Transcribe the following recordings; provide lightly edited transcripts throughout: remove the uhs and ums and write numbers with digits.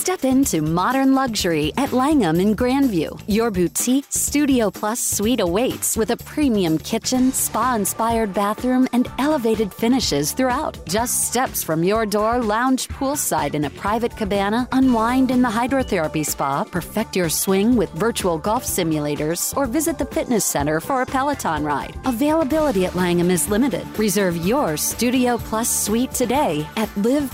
Step into modern luxury at Langham in Grandview. Your boutique Studio Plus suite awaits with a premium kitchen, spa-inspired bathroom, and elevated finishes throughout. Just steps from your door, lounge poolside in a private cabana, unwind in the hydrotherapy spa, perfect your swing with virtual golf simulators, or visit the fitness center for a Peloton ride. Availability at Langham is limited. Reserve your Studio Plus suite today at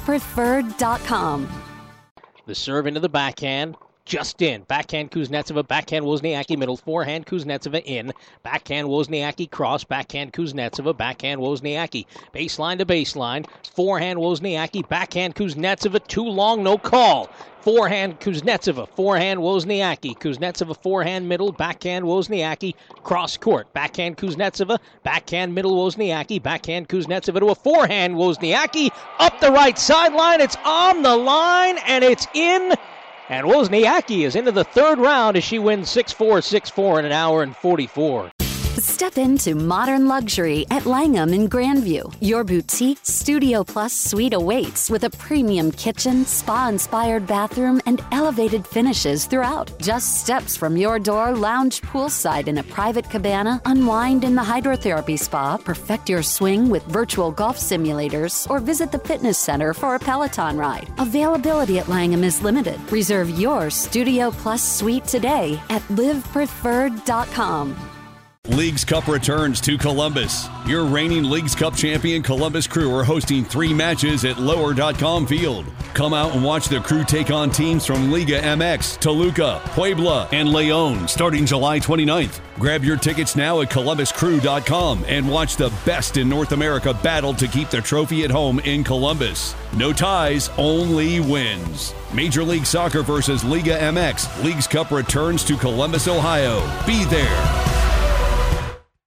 livepreferred.com. The serve into the backhand. Just in. Backhand Kuznetsova, backhand Wozniacki, middle forehand Kuznetsova in. Backhand Wozniacki, cross, backhand Kuznetsova, backhand Wozniacki. Baseline to baseline. Forehand Wozniacki, backhand Kuznetsova, too long, no call. Forehand Kuznetsova, forehand Wozniacki. Kuznetsova, forehand middle, backhand Wozniacki, cross court. Backhand Kuznetsova, backhand middle Wozniacki, backhand Kuznetsova to a forehand Wozniacki. Up the right sideline, it's on the line, and it's in. And Wozniacki is into the third round as she wins 6-4, 6-4 in an hour and 44. Step into modern luxury at Langham in Grandview. Your boutique Studio Plus suite awaits with a premium kitchen, spa-inspired bathroom, and elevated finishes throughout. Just steps from your door, lounge poolside in a private cabana, unwind in the hydrotherapy spa, perfect your swing with virtual golf simulators, or visit the fitness center for a Peloton ride. Availability at Langham is limited. Reserve your Studio Plus suite today at livepreferred.com. Leagues Cup returns to Columbus. Your reigning Leagues Cup champion Columbus Crew are hosting 3 matches at Lower.com Field. Come out and watch the Crew take on teams from Liga MX, Toluca, Puebla, and Leon starting July 29th. Grab your tickets now at ColumbusCrew.com and watch the best in North America battle to keep the trophy at home in Columbus. No ties, only wins. Major League Soccer versus Liga MX. Leagues Cup returns to Columbus, Ohio. Be there.